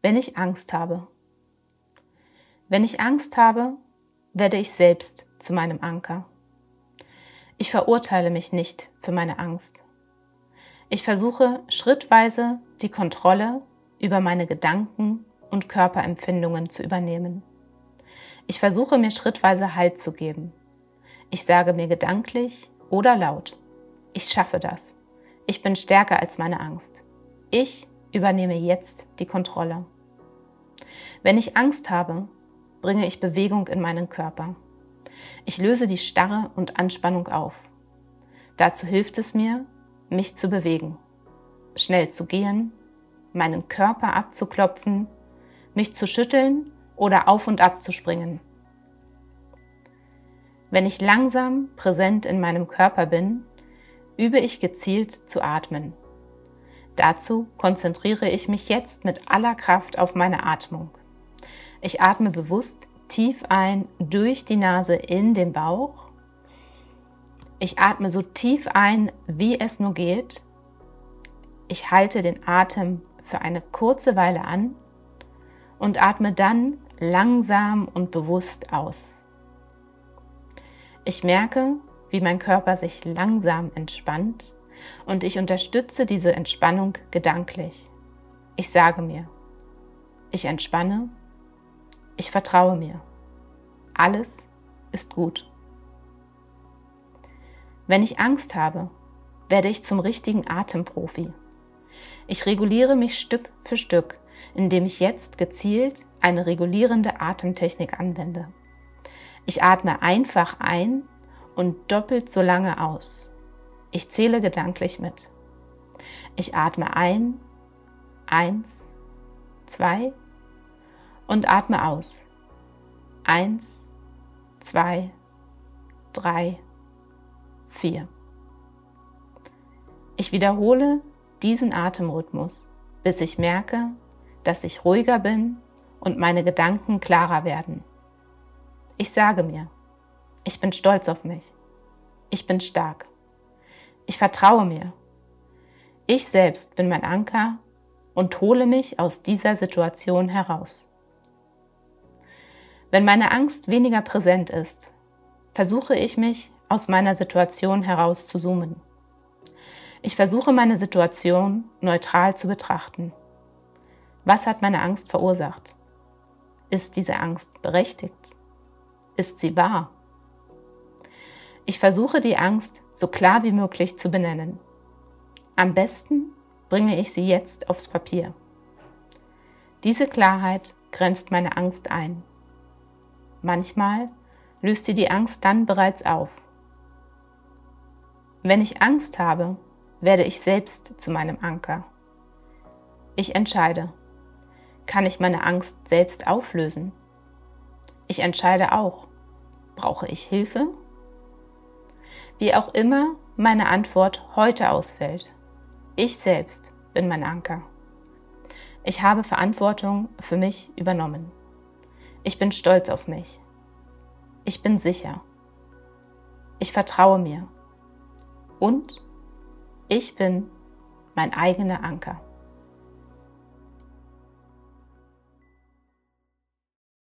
Wenn ich Angst habe. Wenn ich Angst habe, werde ich selbst zu meinem Anker. Ich verurteile mich nicht für meine Angst. Ich versuche schrittweise die Kontrolle über meine Gedanken und Körperempfindungen zu übernehmen. Ich versuche mir schrittweise Halt zu geben. Ich sage mir gedanklich oder laut: Ich schaffe das. Ich bin stärker als meine Angst. Ich übernehme jetzt die Kontrolle. Wenn ich Angst habe, bringe ich Bewegung in meinen Körper. Ich löse die Starre und Anspannung auf. Dazu hilft es mir, mich zu bewegen, schnell zu gehen, meinen Körper abzuklopfen, mich zu schütteln oder auf und ab zu springen. Wenn ich langsam präsent in meinem Körper bin, übe ich gezielt zu atmen. Dazu konzentriere ich mich jetzt mit aller Kraft auf meine Atmung. Ich atme bewusst tief ein durch die Nase in den Bauch. Ich atme so tief ein, wie es nur geht. Ich halte den Atem für eine kurze Weile an und atme dann langsam und bewusst aus. Ich merke, wie mein Körper sich langsam entspannt und ich unterstütze diese Entspannung gedanklich. Ich sage mir: Ich entspanne, ich vertraue mir. Alles ist gut. Wenn ich Angst habe, werde ich zum richtigen Atemprofi. Ich reguliere mich Stück für Stück, indem ich jetzt gezielt eine regulierende Atemtechnik anwende. Ich atme einfach ein und doppelt so lange aus. Ich zähle gedanklich mit. Ich atme ein, 1, 2 und atme aus. 1, 2, 3, 4. Ich wiederhole diesen Atemrhythmus, bis ich merke, dass ich ruhiger bin und meine Gedanken klarer werden. Ich sage mir: Ich bin stolz auf mich. Ich bin stark. Ich vertraue mir. Ich selbst bin mein Anker und hole mich aus dieser Situation heraus. Wenn meine Angst weniger präsent ist, versuche ich mich aus meiner Situation heraus zu zoomen. Ich versuche meine Situation neutral zu betrachten. Was hat meine Angst verursacht? Ist diese Angst berechtigt? Ist sie wahr? Ich versuche die Angst so klar wie möglich zu benennen. Am besten bringe ich sie jetzt aufs Papier. Diese Klarheit grenzt meine Angst ein. Manchmal löst sie die Angst dann bereits auf. Wenn ich Angst habe, werde ich selbst zu meinem Anker. Ich entscheide: Kann ich meine Angst selbst auflösen? Ich entscheide auch: Brauche ich Hilfe? Wie auch immer meine Antwort heute ausfällt, ich selbst bin mein Anker. Ich habe Verantwortung für mich übernommen. Ich bin stolz auf mich. Ich bin sicher. Ich vertraue mir. Und ich bin mein eigener Anker.